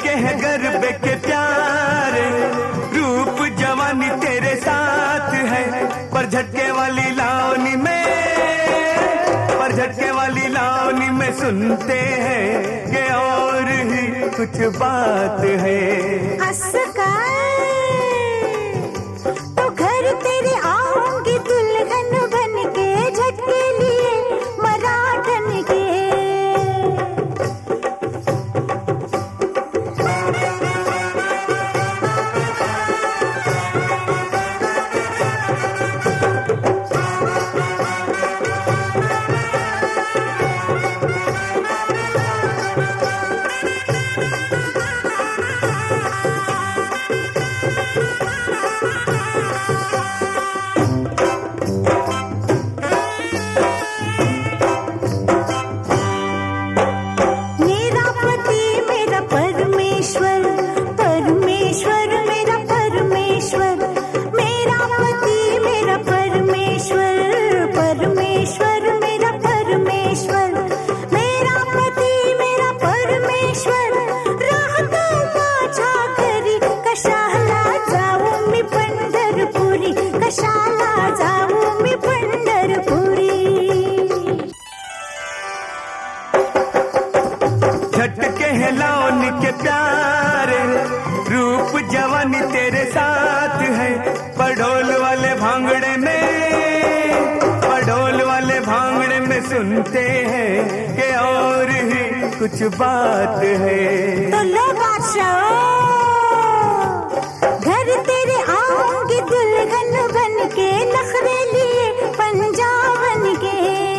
झटके हैं गरबे के प्यारे, रूप जवानी तेरे साथ है, पर झटके वाली लावनी में, पर झटके वाली लावनी में सुनते हैं कि और ही कुछ बात है। तो घर तेरे आऊंगी दुल्हन बन के, झटके लिए मराठन के। झटके हैं लावनी के प्यारे, रूप जवानी तेरे साथ है, पढ़ोल वाले भांगड़े में, पढ़ोल वाले भांगड़े में सुनते हैं कि और ही कुछ बात है। तो लो बादशाह, घर तेरे आऊंगी दुल्हन बन के, नखरे लिए पंजाबन के।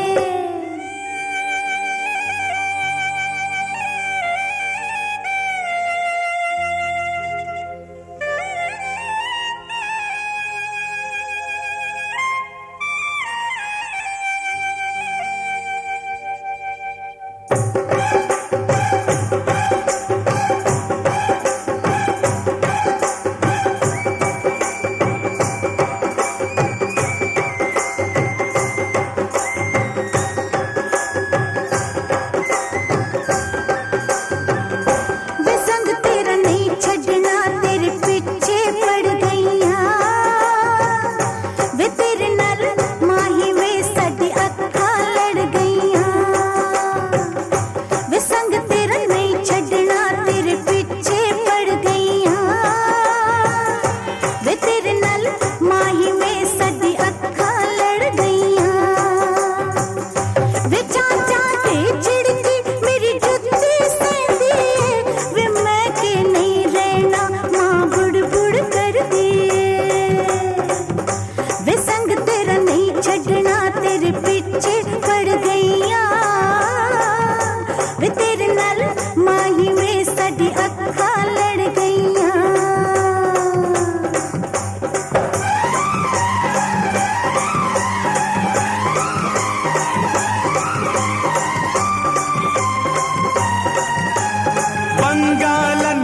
बंगालन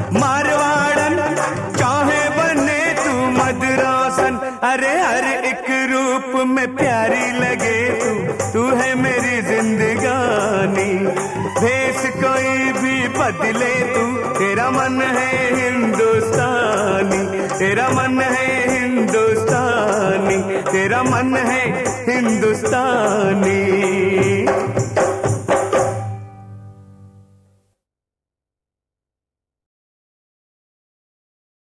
मारवाड़न चाहे बने तू मद्रासन, अरे हर एक रूप में प्यारी लगे तू है मेरी जिंदगानी। भेष कोई भी बदले तू, तेरा मन है हिंदुस्तानी, तेरा मन है हिंदुस्तानी, तेरा मन है हिंदुस्तानी।